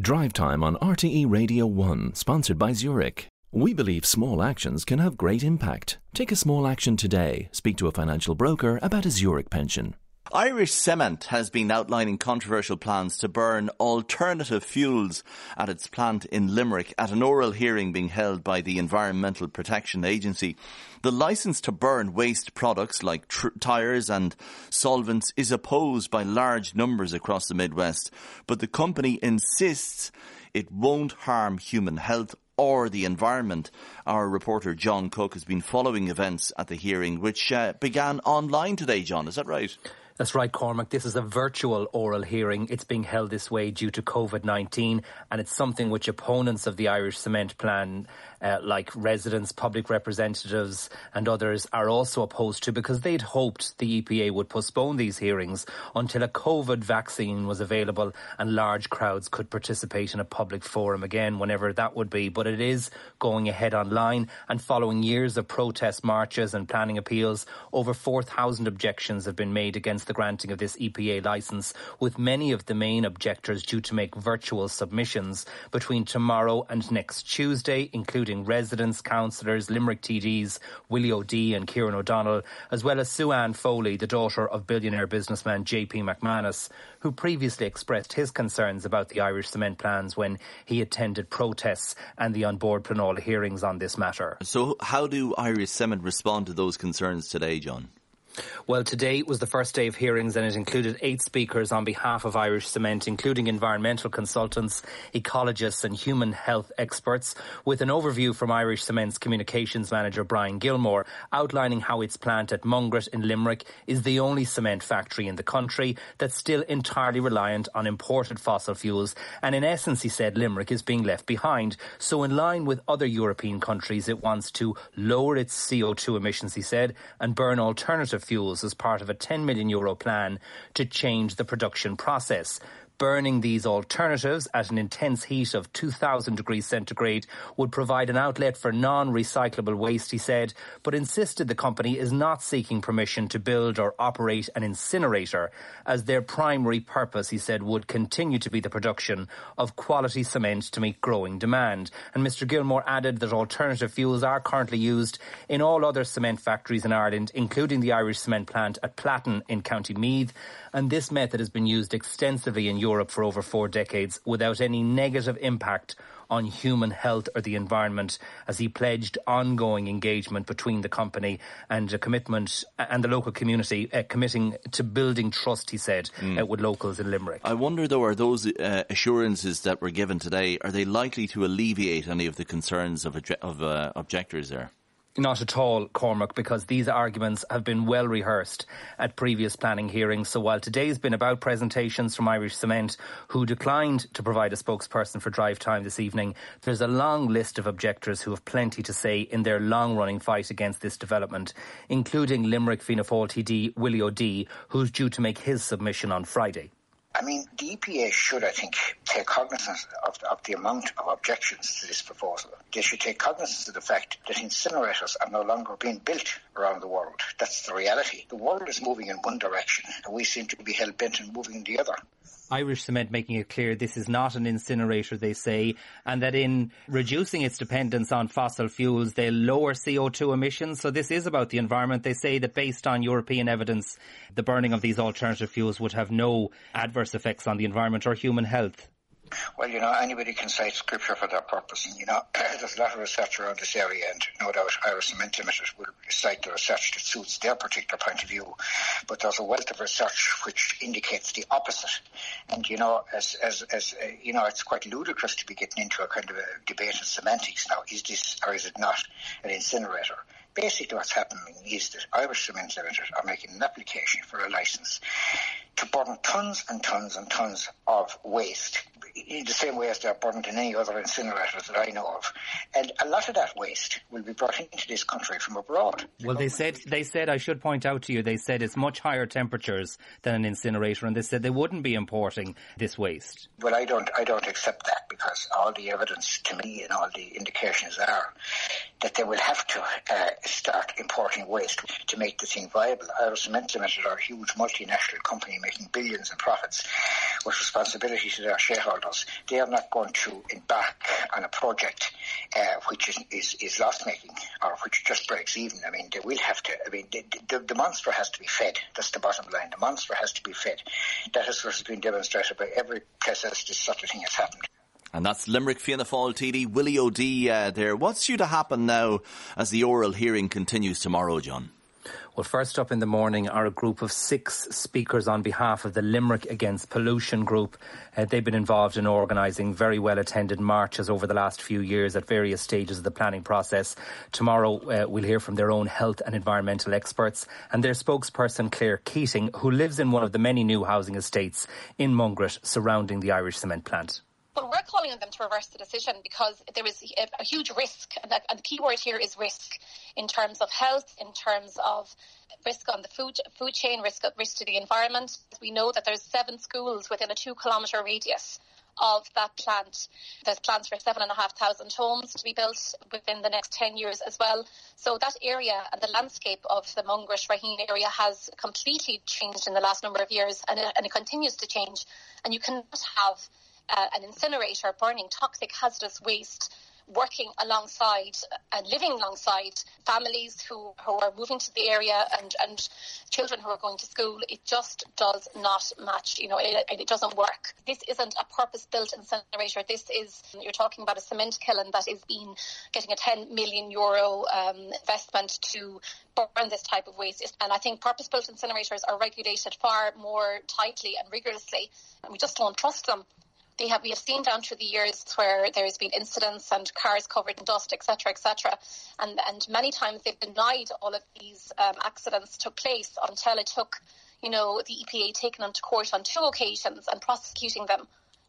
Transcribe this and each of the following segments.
Drive Time on RTE Radio 1, sponsored by Zurich. We believe small actions can have great impact. Take a small action today. Speak to a financial broker about a Zurich pension. Irish Cement has been outlining controversial plans to burn alternative fuels at its plant in Limerick at an oral hearing being held by the Environmental Protection Agency. The licence to burn waste products like tyres and solvents is opposed by large numbers across the Midwest, but the company insists it won't harm human health or the environment. Our reporter John Cook has been following events at the hearing, which began online today, John. Is that right? That's right, Cormac. This is a virtual oral hearing. It's being held this way due to COVID-19, and it's something which opponents of the Irish Cement plan, like residents, public representatives and others, are also opposed to, because they'd hoped the EPA would postpone these hearings until a COVID vaccine was available and large crowds could participate in a public forum again, whenever that would be. But it is going ahead online, and following years of protest marches and planning appeals, over 4,000 objections have been made against the granting of this EPA licence, with many of the main objectors due to make virtual submissions between tomorrow and next Tuesday, including residents, councillors, Limerick TDs, Willie O'Dea and Kieran O'Donnell, as well as Sue-Ann Foley, the daughter of billionaire businessman JP McManus, who previously expressed his concerns about the Irish Cement plans when he attended protests and the on-board Pleanála hearings on this matter. So how do Irish Cement respond to those concerns today, John? Well, today was the first day of hearings, and it included 8 speakers on behalf of Irish Cement, including environmental consultants, ecologists and human health experts, with an overview from Irish Cement's communications manager Brian Gilmore, outlining how its plant at Mungret in Limerick is the only cement factory in the country that's still entirely reliant on imported fossil fuels. And in essence, he said, Limerick is being left behind. So in line with other European countries, it wants to lower its CO2 emissions, he said, and burn alternative fuels as part of a €10 million plan to change the production process. Burning these alternatives at an intense heat of 2,000 degrees centigrade would provide an outlet for non-recyclable waste, he said, but insisted the company is not seeking permission to build or operate an incinerator, as their primary purpose, he said, would continue to be the production of quality cement to meet growing demand. And Mr Gilmore added that alternative fuels are currently used in all other cement factories in Ireland, including the Irish Cement plant at Platten in County Meath, and this method has been used extensively in Europe for over 4 decades without any negative impact on human health or the environment, as he pledged ongoing engagement between the company and a commitment and the local community committing to building trust, he said, with locals in Limerick. I wonder, though, are those assurances that were given today, are they likely to alleviate any of the concerns of objectors there? Not at all, Cormac, because these arguments have been well rehearsed at previous planning hearings. So while today's been about presentations from Irish Cement, who declined to provide a spokesperson for Drive Time this evening, there's a long list of objectors who have plenty to say in their long-running fight against this development, including Limerick Fianna Fáil TD Willie O'Dea, who's due to make his submission on Friday. I mean, the EPA should, I think, take cognizance of the amount of objections to this proposal. They should take cognizance of the fact that incinerators are no longer being built around the world. That's the reality. The world is moving in one direction, and we seem to be hell-bent on moving in the other. Irish Cement making it clear this is not an incinerator, they say, and that in reducing its dependence on fossil fuels, they'll lower CO2 emissions. So this is about the environment. They say that based on European evidence, the burning of these alternative fuels would have no adverse effects on the environment or human health. Well, anybody can cite scripture for that purpose. And, there's a lot of research around this area, and no doubt Irish Cement Limited will cite the research that suits their particular point of view. But there's a wealth of research which indicates the opposite. And, it's quite ludicrous to be getting into a kind of a debate in semantics now. Is this or is it not an incinerator? Basically what's happening is that Irish Cement Limited are making an application for a licence to burn tons and tons and tons of waste in the same way as they're burned in any other incinerators that I know of. And a lot of that waste will be brought into this country from abroad. Well, they said, I should point out to you, they said it's much higher temperatures than an incinerator, and they said they wouldn't be importing this waste. Well, I don't accept that, because all the evidence to me and all the indications are that they will have to start importing waste to make the thing viable. Irish Cement Limited are a huge multinational company making billions in profits with responsibility to their shareholders. They are not going to embark on a project which is loss-making or which just breaks even. I mean, they will have to. I mean, the monster has to be fed. That's the bottom line. The monster has to be fed. That is what has been demonstrated by every place as this sort of thing has happened. And that's Limerick Fianna Fáil TD Willie O'Dea there. What's due to happen now as the oral hearing continues tomorrow, John? Well, first up in the morning are a group of 6 speakers on behalf of the Limerick Against Pollution group. They've been involved in organising very well-attended marches over the last few years at various stages of the planning process. Tomorrow we'll hear from their own health and environmental experts and their spokesperson Claire Keating, who lives in one of the many new housing estates in Mungret surrounding the Irish cement plant. Well, we're calling on them to reverse the decision because there is a huge risk, and the key word here is risk, in terms of health, in terms of risk on the food chain, risk to the environment. We know that there's 7 schools within a 2-kilometre radius of that plant. There's plans for 7,500 homes to be built within the next 10 years as well. So that area and the landscape of the Mungret Raheen area has completely changed in the last number of years, and it continues to change. And you cannot have an incinerator burning toxic hazardous waste working alongside and living alongside families who are moving to the area and children who are going to school. It just does not match, it doesn't work. This isn't a purpose-built incinerator. You're talking about a cement kiln that is getting a €10 million investment to burn this type of waste. And I think purpose-built incinerators are regulated far more tightly and rigorously, and we just don't trust them. We have seen down through the years where there's been incidents and cars covered in dust, etc., and many times they've denied all of these accidents took place until it took, the EPA taking them to court on 2 occasions and prosecuting them,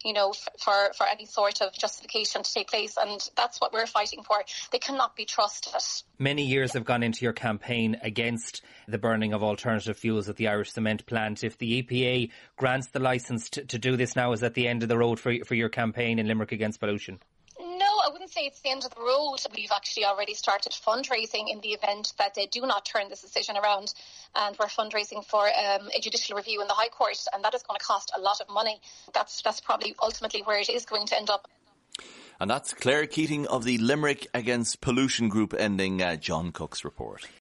for any sort of justification to take place. And that's what we're fighting for. They cannot be trusted. Many years have gone into your campaign against the burning of alternative fuels at the Irish cement plant. If the EPA grants the licence to do this now, is that the end of the road for your campaign in Limerick Against Pollution? I wouldn't say it's the end of the road. We've actually already started fundraising in the event that they do not turn this decision around, and we're fundraising for a judicial review in the High Court, and that is going to cost a lot of money. That's probably ultimately where it is going to end up. And that's Claire Keating of the Limerick Against Pollution group ending John Cook's report.